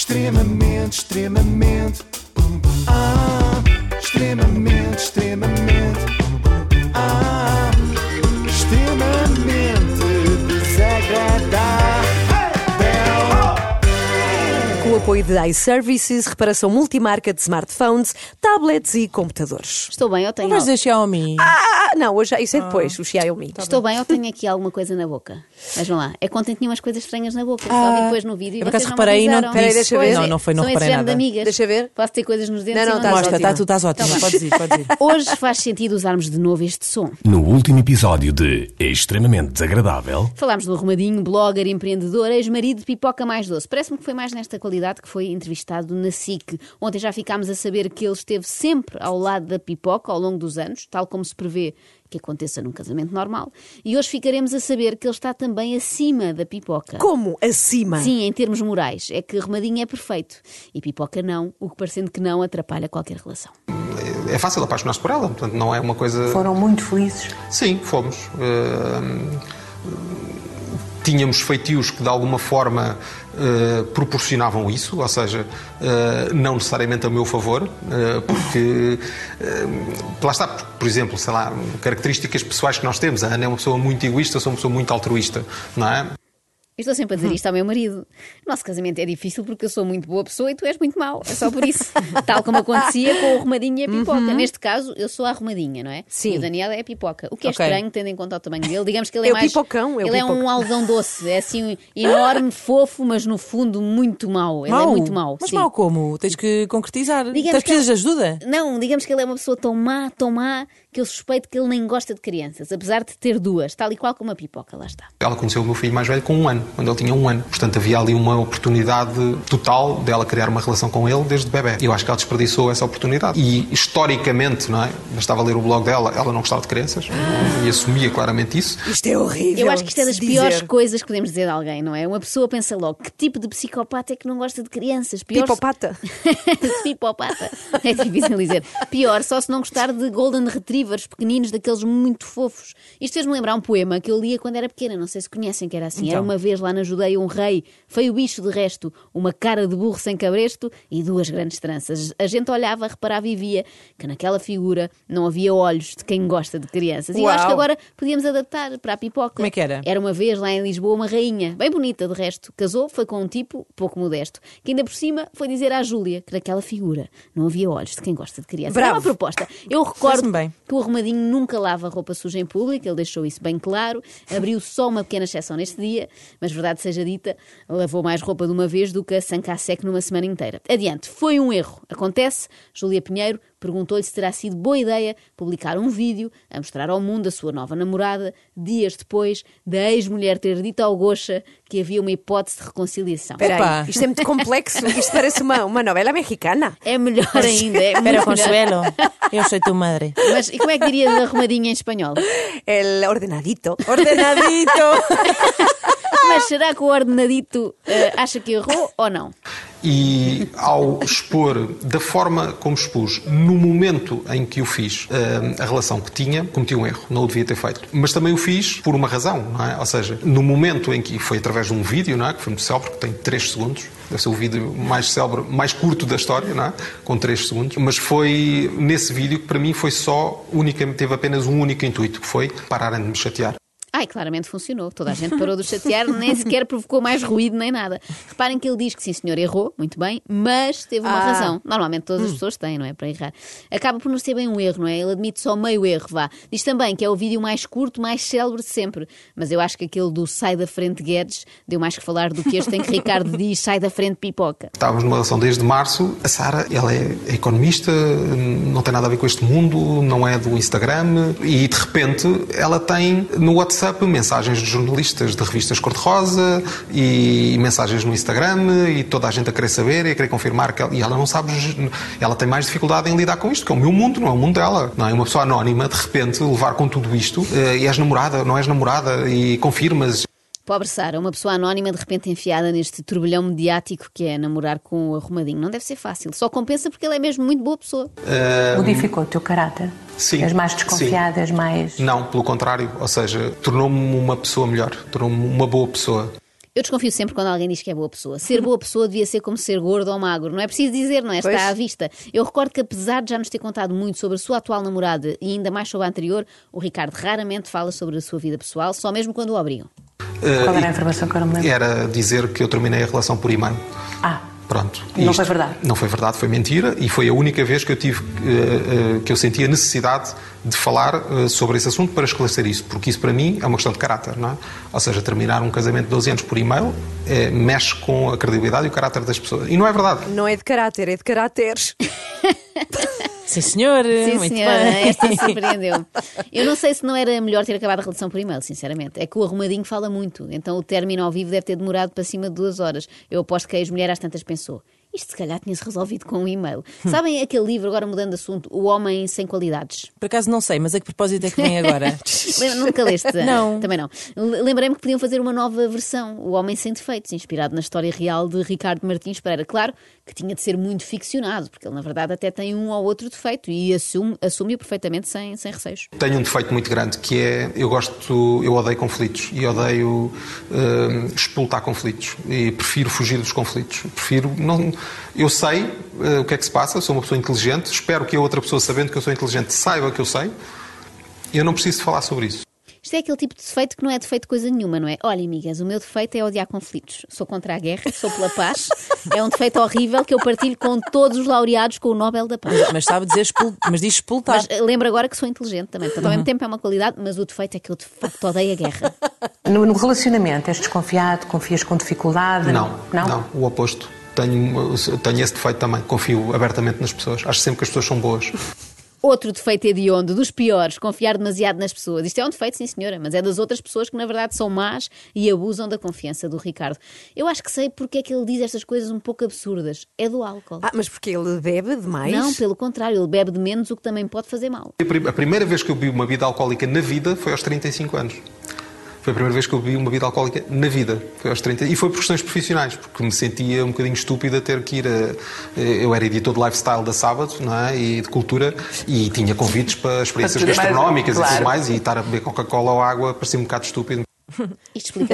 Extremamente, extremamente. Extremamente, extremamente. Extremamente desagradável. Com o apoio de iServices, reparação multimarca de smartphones, tablets e computadores. Estou bem, eu tenho... Mas a Xiaomi. Não, hoje isso é depois, o Xiaomi. Estou bem, eu tenho aqui alguma coisa na boca. Vejam lá, é quando tinha umas coisas estranhas na boca. Só vi depois no vídeo e eu por vocês acaso não me reparei e não avisaram. te disse. Deixa eu ver. Não foi, não São esse reparei género de nada. amigas. Deixa eu ver. Posso ter coisas nos dentes Não, e estás dizer. ótima. Mostra, tu estás ótimo. Então vá. Podes ir, podes ir. Hoje faz sentido usarmos de novo este som. No último episódio de Extremamente Desagradável, Falámos do Arrumadinho, blogger, empreendedor, ex-marido de Pipoca Mais Doce. Parece-me que foi mais nesta qualidade que foi entrevistado na SIC. Ontem já ficámos a saber que ele esteve sempre ao lado da Pipoca ao longo dos anos, tal como se prevê que aconteça num casamento normal. E hoje ficaremos a saber que ele está também acima da Pipoca. Como? Acima? Sim, em termos morais. É que Arrumadinho é perfeito e Pipoca não, o que parecendo que não atrapalha qualquer relação. É fácil apaixonar-se por ela, portanto não é uma coisa... Foram muito felizes. Sim, fomos. Tínhamos feitios que de alguma forma proporcionavam isso, ou seja, não necessariamente a meu favor, porque lá está, por exemplo, sei lá, características pessoais que nós temos. A Ana é uma pessoa muito egoísta, eu sou uma pessoa muito altruísta, não é? Estou sempre a dizer isto ao meu marido. O nosso casamento é difícil porque eu sou muito boa pessoa e tu és muito mau. É só por isso. Tal como acontecia com o Arrumadinho e a Pipoca. Neste caso, eu sou a Arrumadinha, não é? Sim. E o Daniel é a Pipoca. O que é Ok. estranho, tendo em conta o tamanho dele. Digamos que ele é É o mais... pipocão, é o ele é pipoca. um algodão doce. É assim, enorme, fofo, mas no fundo muito mau. Ele é muito mau. Mas sim. mau como? Tens que concretizar. Digamos Precisas de ajuda? Não, digamos que ele é uma pessoa tão má, que eu suspeito que ele nem gosta de crianças, apesar de ter duas, tal e qual como a Pipoca, lá está. Ela conheceu o meu filho mais velho com 1 ano, quando ele tinha 1 ano. Portanto, havia ali uma oportunidade total dela criar uma relação com ele desde bebê. Eu acho que ela desperdiçou essa oportunidade. E, historicamente, não é? Bastava ler o blog dela, ela não gostava de crianças e assumia claramente isso. Isto é horrível. Eu acho que isto é das de piores dizer. coisas que podemos dizer de alguém, não é? Uma pessoa pensa logo, que tipo de psicopata é que não gosta de crianças? Pior Pipopata. Pipopata. É difícil dizer. Pior, só se não gostar de Golden Retrievers pequeninos, daqueles muito fofos. Isto fez-me lembrar um poema que eu lia quando era pequena, não sei se conhecem, que era assim. Então. Era uma vez lá na Judeia um rei, feio bicho de resto, uma cara de burro sem cabresto e 2 grandes tranças. A gente olhava, reparava e via que naquela figura não havia olhos de quem gosta de crianças. E eu acho que agora podíamos adaptar para a Pipoca. Como é que era? Era uma vez lá em Lisboa uma rainha, bem bonita de resto, casou, foi com um tipo pouco modesto, que ainda por cima foi dizer à Júlia que naquela figura não havia olhos de quem gosta de crianças. Bravo. É uma proposta. Eu recordo Parece-me bem. que o Arrumadinho nunca lava roupa suja em público, ele deixou isso bem claro, abriu só uma pequena exceção neste dia, mas verdade seja dita, lavou mais roupa de uma vez do que a Sanca a seco numa semana inteira. Adiante, foi um erro. Acontece, Júlia Pinheiro perguntou-lhe se terá sido boa ideia publicar um vídeo a mostrar ao mundo a sua nova namorada, dias depois da ex-mulher ter dito ao Gocha que havia uma hipótese de reconciliação. Espera Opa. aí, isto é muito complexo. Isto parece uma novela mexicana. É melhor ainda. É Pero muito melhor. Consuelo, eu sou tu madre. Mas e como é que dirias Arrumadinho em espanhol? El ordenadito. Ordenadito. Mas será que o ordenadito acha que errou ou não? E ao expor da forma como expus, no momento em que o fiz, a relação que tinha, cometi um erro, não o devia ter feito. Mas também o fiz por uma razão, não é? Ou seja, no momento em que foi através de um vídeo, não é? Que foi muito célebre, que tem 3 segundos, deve ser o vídeo mais célebre, mais curto da história, não é? Com 3 segundos. Mas foi nesse vídeo que para mim foi só, unicamente, teve apenas um único intuito, que foi pararem de me chatear. Ai, claramente funcionou. Toda a gente parou de o chatear, nem sequer provocou mais ruído nem nada. Reparem que ele diz que sim, senhor, errou, muito bem, mas teve uma razão. Normalmente todas as pessoas têm, não é? Para errar. Acaba por não ser bem um erro, não é? Ele admite só meio erro, vá. Diz também que é o vídeo mais curto, mais célebre de sempre. Mas eu acho que aquele do sai da frente Guedes deu mais que falar do que este em que Ricardo diz sai da frente Pipoca. Estávamos numa relação desde março. A Sara, ela é economista, não tem nada a ver com este mundo, não é do Instagram, e de repente ela tem no WhatsApp mensagens de jornalistas de revistas cor-de-rosa e mensagens no Instagram e toda a gente a querer saber e a querer confirmar que ela não sabe, ela tem mais dificuldade em lidar com isto, que é o meu mundo, não é o mundo dela. Não é uma pessoa anónima, de repente, levar com tudo isto e és namorada, não és namorada e confirmas. Pobre Sara, uma pessoa anónima de repente enfiada neste turbilhão mediático que é namorar com o Arrumadinho. Não deve ser fácil. Só compensa porque ele é mesmo muito boa pessoa. Modificou o teu caráter? Sim. És mais desconfiada, Sim. és mais... Não, pelo contrário. Ou seja, tornou-me uma pessoa melhor, tornou-me uma boa pessoa. Eu desconfio sempre quando alguém diz que é boa pessoa. Ser boa pessoa devia ser como ser gordo ou magro. Não é preciso dizer, não é? Está Pois. à vista. Eu recordo que, apesar de já nos ter contado muito sobre a sua atual namorada e ainda mais sobre a anterior, o Ricardo raramente fala sobre a sua vida pessoal, só mesmo quando o obrigam. Qual era a informação que eu não me lembro? Era dizer que eu terminei a relação por e-mail. Pronto. E não Isto foi verdade? Não foi verdade, foi mentira, e foi a única vez que eu tive, que eu senti a necessidade de falar sobre esse assunto para esclarecer isso, porque isso para mim é uma questão de caráter, não é? Ou seja, terminar um casamento de 12 anos por e-mail mexe com a credibilidade e o caráter das pessoas. E não é verdade. Não é de caráter, é de caracteres. Sim, senhor. Sim, Muito senhora, bem. esta surpreendeu-me. Eu não sei se não era melhor ter acabado a relação por e-mail, sinceramente. É que o arrumadinho fala muito, então o término ao vivo deve ter demorado para cima de 2 horas. Eu aposto que a ex-mulher às tantas pensou: isto se calhar tinha-se resolvido com um e-mail. Sabem aquele livro, agora mudando de assunto, O Homem Sem Qualidades? Por acaso não sei, mas a que propósito é que vem agora? Nunca leste? Não. Também não. Lembrei-me que podiam fazer uma nova versão, O Homem Sem Defeitos, inspirado na história real de Ricardo Martins Pereira. Claro que tinha de ser muito ficcionado, porque ele na verdade até tem um ou outro defeito e assume-o perfeitamente sem receios. Tenho um defeito muito grande, que é, eu odeio conflitos e odeio expultar conflitos e prefiro fugir dos conflitos. Eu sei o que é que se passa, sou uma pessoa inteligente, espero que a outra pessoa, sabendo que eu sou inteligente, saiba que eu sei, e eu não preciso de falar sobre isso. Isto é aquele tipo de defeito que não é defeito de coisa nenhuma, não é? Olha, amigas, o meu defeito é odiar conflitos. Sou contra a guerra, sou pela paz. É um defeito horrível que eu partilho com todos os laureados com o Nobel da Paz. Mas sabe dizer mas diz expultar. Mas lembro agora que sou inteligente também. Portanto, ao mesmo tempo é uma qualidade, mas o defeito é que eu de facto odeio a guerra. No relacionamento, és desconfiado? Confias com dificuldade? Não, o oposto. Tenho esse defeito também. Confio abertamente nas pessoas. Acho sempre que as pessoas são boas. Outro defeito hediondo, dos piores, confiar demasiado nas pessoas. Isto é um defeito, sim senhora, mas é das outras pessoas que na verdade são más e abusam da confiança do Ricardo. Eu acho que sei porque é que ele diz estas coisas um pouco absurdas. É do álcool. Mas porque ele bebe demais? Não, pelo contrário, ele bebe de menos, o que também pode fazer mal. A primeira vez que eu bebi uma bebida alcoólica na vida foi aos 35 anos. Foi a primeira vez que eu bebi uma bebida alcoólica na vida. Foi aos 30. E foi por questões profissionais, porque me sentia um bocadinho estúpida ter que ir eu era editor de lifestyle da Sábado, não é? E de cultura, e tinha convites para experiências gastronómicas e tudo mais, e estar a beber Coca-Cola ou água parecia um bocado estúpido. Isto explica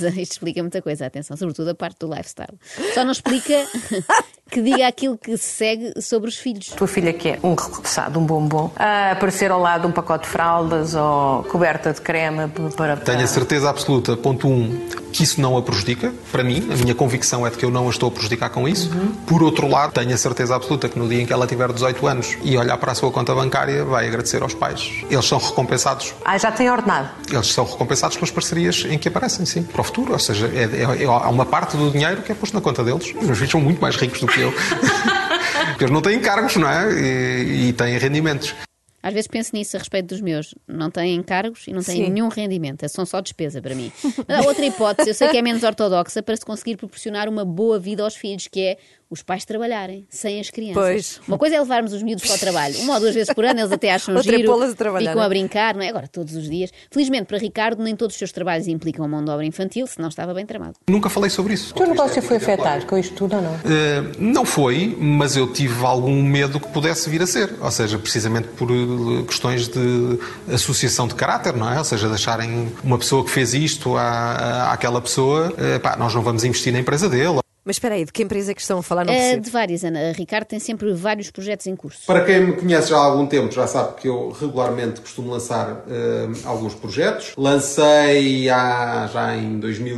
muita coisa, atenção, sobretudo a parte do lifestyle. Só não explica que diga aquilo que se segue sobre os filhos. Tua filha que é um repousado, um bombom, a aparecer ao lado de um pacote de fraldas ou coberta de creme para... Tenho a certeza absoluta, ponto 1, que isso não a prejudica, para mim, a minha convicção é de que eu não a estou a prejudicar com isso. Por outro lado, tenho a certeza absoluta que no dia em que ela tiver 18 anos e olhar para a sua conta bancária, vai agradecer aos pais. Eles são recompensados. Já tem ordenado? Eles são recompensados pelas parcerias em que aparecem, sim, para o futuro. Ou seja, há uma parte do dinheiro que é posto na conta deles. Os meus filhos são muito mais ricos do que eu. Porque eles não têm encargos, não é? E têm rendimentos. Às vezes penso nisso a respeito dos meus. Não têm encargos e não têm nenhum rendimento. São só despesa para mim. Mas há outra hipótese, eu sei que é menos ortodoxa, para se conseguir proporcionar uma boa vida aos filhos, que é os pais trabalharem sem as crianças. Pois. Uma coisa é levarmos os miúdos para o trabalho. 1 ou 2 vezes por ano eles até acham Outra é giro, pô-las a trabalhar, ficam não é? a brincar, não é? Agora, todos os dias. Felizmente para Ricardo, nem todos os seus trabalhos implicam mão de obra infantil, senão estava bem tramado. Nunca falei sobre isso. O teu negócio foi afetado com isto tudo ou não? Não foi, mas eu tive algum medo que pudesse vir a ser. Ou seja, precisamente por questões de associação de caráter, não é? Ou seja, deixarem uma pessoa que fez isto àquela pessoa, nós não vamos investir na empresa dele. Mas espera aí, de que empresa é que estão a falar? Não percebo. De várias, Ana. A Ricardo tem sempre vários projetos em curso. Para quem me conhece já há algum tempo, já sabe que eu regularmente costumo lançar alguns projetos. Lancei já em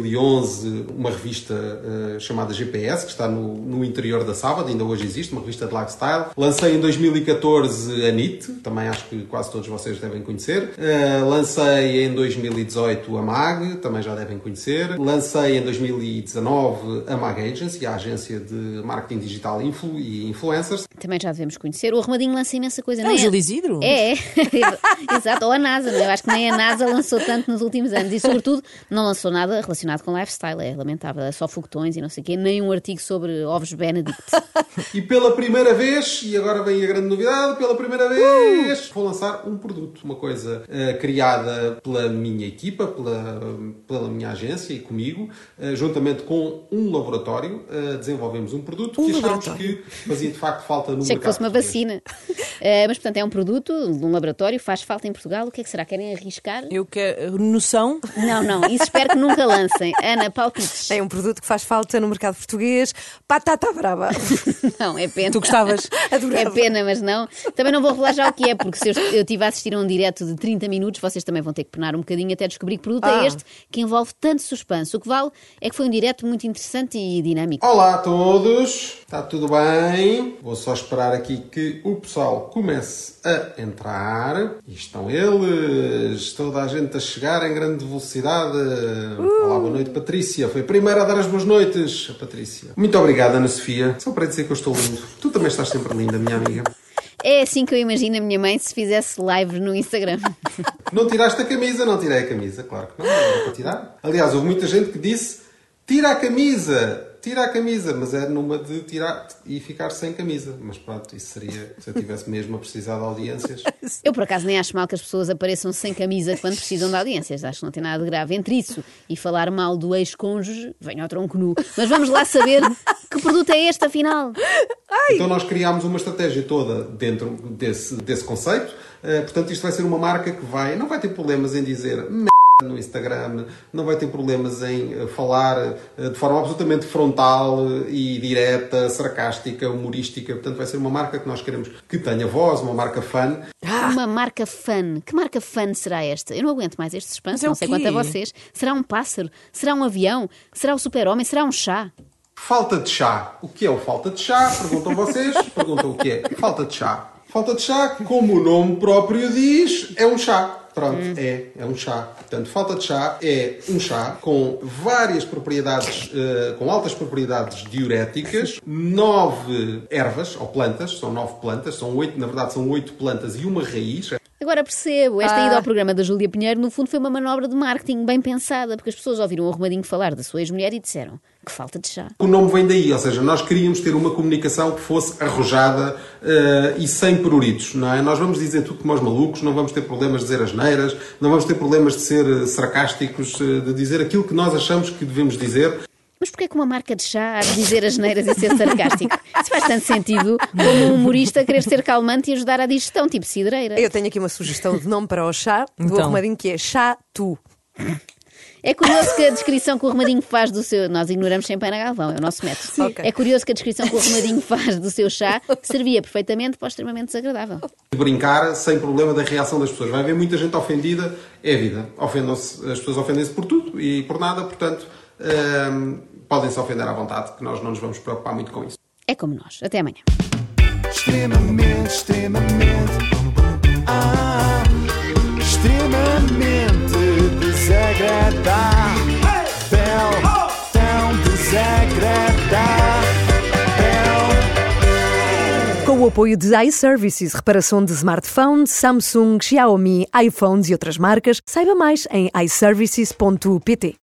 2011 uma revista chamada GPS, que está no interior da Sábado, ainda hoje existe, uma revista de lifestyle. Lancei em 2014 a NIT, também acho que quase todos vocês devem conhecer. Lancei em 2018 a MAG, também já devem conhecer. Lancei em 2019 a MAG Agency, a agência de marketing digital e influencers. Também já devemos conhecer. O Arrumadinho lança imensa coisa, É não o é? Gil Isidro? É. Exato. Ou a NASA, não é? Eu acho que nem a NASA lançou tanto nos últimos anos. E, sobretudo, não lançou nada relacionado com lifestyle. É lamentável. É só foguetões e não sei o quê. Nem um artigo sobre ovos Benedict. E pela primeira vez, e agora vem a grande novidade, pela primeira vez vou lançar um produto. Uma coisa criada pela minha equipa, pela minha agência e comigo, juntamente com um laboratório laboratório, desenvolvemos um produto que achámos que fazia de facto falta no Achei mercado que fosse uma português. vacina. Mas, portanto, é um produto de um laboratório, faz falta em Portugal. O que é que será? Querem arriscar? Eu quero noção. Não, isso espero que nunca lancem. Ana, palpites. É um produto que faz falta no mercado português. Patata brava. Não, é pena. Tu gostavas? É pena, mas não. Também não vou revelar já o que é, porque se eu estive a assistir a um direto de 30 minutos, vocês também vão ter que penar um bocadinho até descobrir que produto é este, que envolve tanto suspense. O que vale é que foi um direto muito interessante e dinâmico. Olá a todos, está tudo bem? Vou só esperar aqui que o pessoal comece a entrar. E estão eles, toda a gente a chegar em grande velocidade. Olá, boa noite, Patrícia. Foi a primeira a dar as boas noites, a Patrícia. Muito obrigado, Ana Sofia. Só para dizer que eu estou lindo. Tu também estás sempre linda, minha amiga. É assim que eu imagino a minha mãe se fizesse live no Instagram. Não tiraste a camisa? Não tirei a camisa, claro que não era para tirar. Aliás, houve muita gente que disse: tira a camisa, mas é numa de tirar e ficar sem camisa. Mas pronto, isso seria se eu tivesse mesmo a precisar de audiências. Eu, por acaso, nem acho mal que as pessoas apareçam sem camisa quando precisam de audiências. Acho que não tem nada de grave entre isso e falar mal do ex-cônjuge. Venha ao tronco nu. Mas vamos lá saber que produto é este, afinal. Então nós criámos uma estratégia toda dentro desse conceito. Portanto, isto vai ser uma marca que não vai ter problemas em dizer no Instagram, não vai ter problemas em falar de forma absolutamente frontal e direta, sarcástica, humorística. Portanto, vai ser uma marca que nós queremos que tenha voz, uma marca fun. Uma marca fun. Que marca fun será esta? Eu não aguento mais este suspense, Mas é não o sei quê? quanto a vocês. Será um pássaro? Será um avião? Será o super-homem? Será um chá? Falta de chá. O que é o falta de chá? Perguntam vocês. Perguntam o que é. Falta de chá. Falta de chá, como o nome próprio diz, é um chá. Pronto, é um chá. Portanto, falta de chá é um chá com várias propriedades, com altas propriedades diuréticas, 9 ervas ou plantas, são 9 plantas, são 8, na verdade são 8 plantas e uma raiz. Agora percebo, esta ida ao programa da Júlia Pinheiro, no fundo, foi uma manobra de marketing bem pensada, porque as pessoas ouviram o Arrumadinho falar da sua ex-mulher e disseram que falta de chá. O nome vem daí, ou seja, nós queríamos ter uma comunicação que fosse arrojada e sem pruritos, não é? Nós vamos dizer tudo como aos malucos, não vamos ter problemas de dizer asneiras, não vamos ter problemas de ser sarcásticos, de dizer aquilo que nós achamos que devemos dizer. Mas porquê que uma marca de chá há de dizer asneiras e ser sarcástico? Isso faz tanto sentido como um humorista querer ser calmante e ajudar à digestão, tipo cidreira. Eu tenho aqui uma sugestão de nome para o chá do Então. Arrumadinho, que é Chá Tu. É curioso que a descrição que o Arrumadinho faz do seu... Nós ignoramos sem pena Galvão, é o nosso método. Ok. É curioso que a descrição que o Arrumadinho faz do seu chá servia perfeitamente para o extremamente desagradável. Brincar sem problema da reação das pessoas. Vai haver muita gente ofendida, é a vida. As pessoas ofendem-se por tudo e por nada, portanto, podem-se ofender à vontade, que nós não nos vamos preocupar muito com isso. É como nós. Até amanhã. Extremamente, extremamente desagradável. Tão desagradável. Com o apoio de iServices, reparação de smartphones, Samsung, Xiaomi, iPhones e outras marcas, saiba mais em iServices.pt.